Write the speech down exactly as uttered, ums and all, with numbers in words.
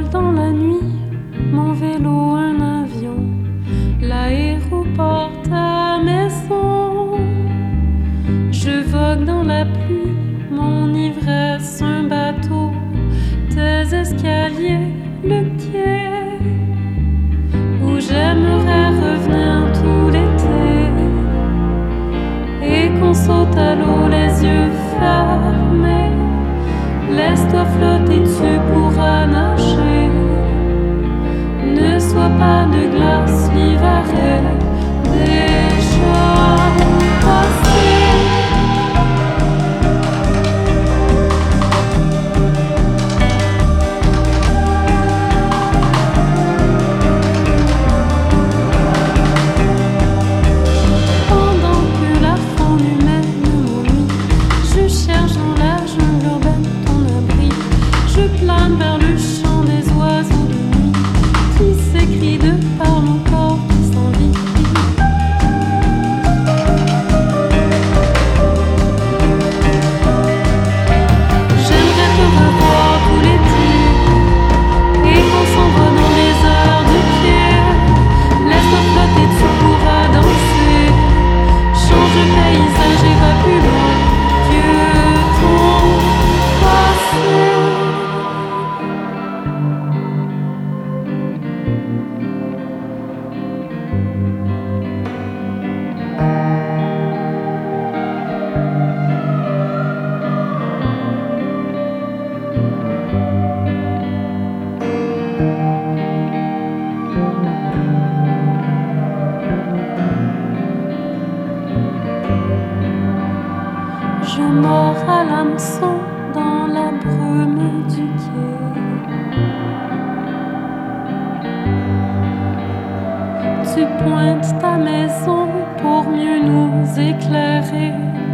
vole dans la nuit, mon vélo un avion, l'aéroport ta maison. Je vogue dans la pluie, mon ivresse un bateau, tes escaliers le quai, où j'aimerais revenir tout l'été et qu'on saute à l'eau les yeux fermés. Laisse-toi flotter, tu pourras nager. Ne sois pas de glace, l'hiver est déjà passé. Pendant que la faune humaine m'ennuie, je cherche dans la jungle urbaine ton abri. Je plane vers le chant des oiseaux de nuit qui s'écrit de par mon corps qui s'envie. J'aimerais te revoir tout l'été et qu'on s'envoie dans les heures de pied. Laisse-toi flotter, tu pourras danser. Change de paysage et va plus loin que ton passé. Je mords à l'hameçon dans la brume du quai. Tu pointes ta maison pour mieux nous éclairer.